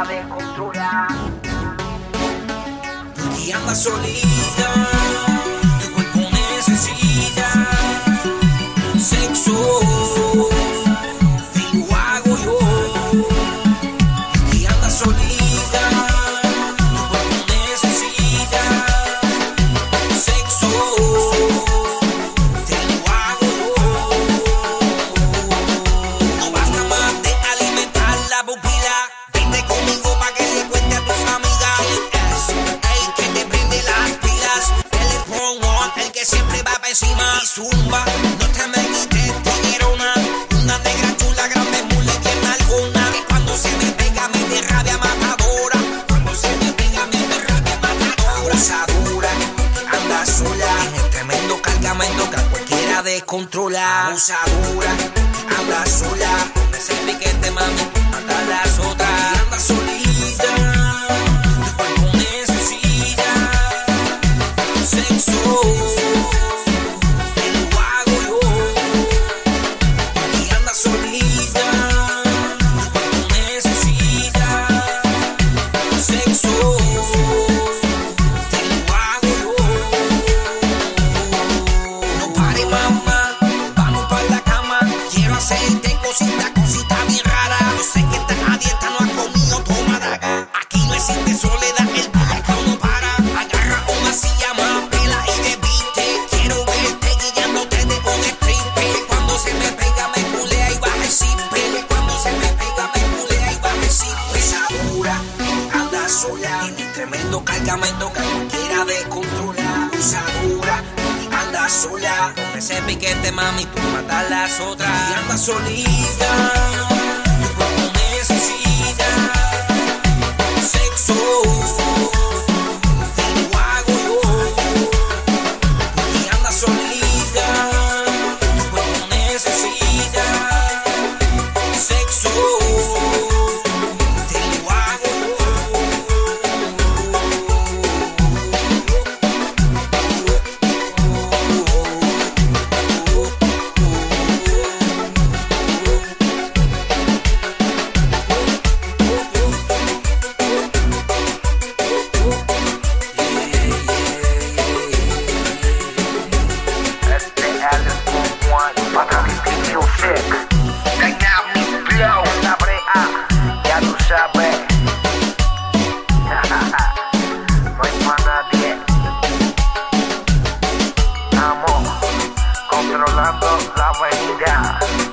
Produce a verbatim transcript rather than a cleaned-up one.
cualquiera descontrola. Y anda solita, tu cuerpo necesita sexo, y lo hago yo. Y anda solita, tu cuerpo necesita sexo, te lo hago yo. No basta más de alimentar la pupila, vente conmigo pa' que le cuente a tus amigas. El que te prende las pilas, el Pon One, el que siempre va pa' encima y zumba. No te me quites, tiguerona, una negra chula, grande, mula y bien alguna. Que cuando se me pega me de rabia matadora, cuando se me pega me de rabia matadora. Abusadora, anda sola, tiene tremendo cargamento que a cualquiera descontrola. Abusadora, anda sola, con ese piquete mami, mata a las otras. Y anda solita, tu cuerpo necesita sexo, te lo hago yo. Y anda solita, tu cuerpo necesita sexo, te lo hago yo. No pare mamá, vamos pa' la cama. Quiero hacerte cositas, cositas bien raras. Yo sé que estás a dieta, no has comido, toma daga. Aquí no existe soledad, el viaje no para. Agarra una silla más, pela y debiste. Quiero verte guiándote de un stripper. Cuando se me pega me culea y baja el zipper. Cuando se me pega me culea y baja el zipper. Esa dura, anda sola, tiene tremendo cargamento que a cualquiera descontrola. Esa dura, anda sola, con ese piquete mami tú matas las otras. Y anda solita, tu cuerpo necesita sexo, te lo hago yo. Y anda solita, tu cuerpo necesita sexo, te lo hago Este es el Pon One para vivir music. Dynamic Flow, la brea, ya tú sabes. No hay más nadie. Estamos controlando la avenida.